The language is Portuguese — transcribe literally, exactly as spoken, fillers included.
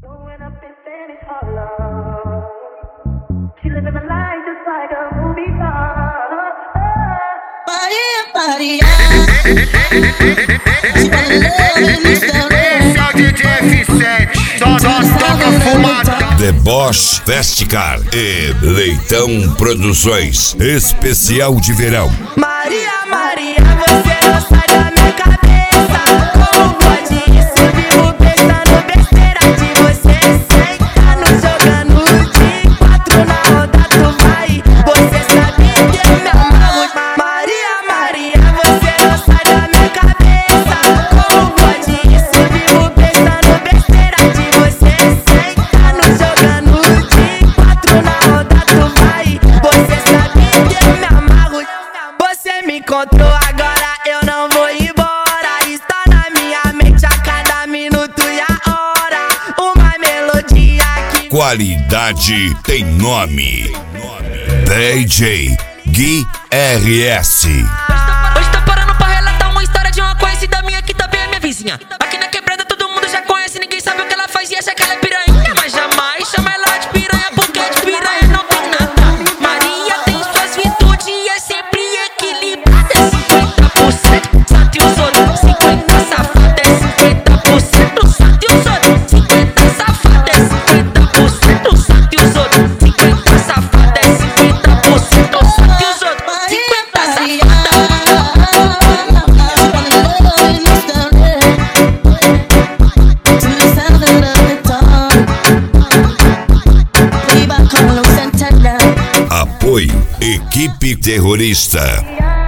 Growing up in Spanish Harlem, she living the life just like a movie star. Maria, Maria, she wanna love me, mister. Esse é o D J F sete, só nós toca fumada. Deboche Festicar e Leitão Produções, especial de verão. Maria, Maria, você não sai da minha cabeça. Como pode isso? Vivo pensando besteira de você. Sentando, jogando de quatro na roda, tu vai. Você sabe que eu me amarro. Maria, Maria, você não sai da minha cabeça. Como pode isso? Vivo pensando besteira de você. Sentando, jogando de quatro na roda, tu vai. Você sabe que eu me amarro. Você me encontrou agora, eu não vou embora. Está na minha mente a cada minuto e a hora. Uma melodia que... Qualidade tem nome. D J Gui R S. Hoje tá parando pra relatar uma história de uma conhecida minha que também é minha vizinha. Aqui na quebrada todo mundo já conhece, ninguém sabe o que ela faz e acha que ela é piranha. Mas jamais chama ela de piranha, porque de piranha não tem nada. Maria tem suas virtudes e é sempre equilibrada. cinquenta por cento só tem os outros, cinquenta safada é cinquenta por cento só tem os outros, cinquenta safada é cinquenta por cento só tem os outros, cinquenta safada é cinquenta por cento só tem os outros, cinquenta safada. Apoio Equipe Terrorista.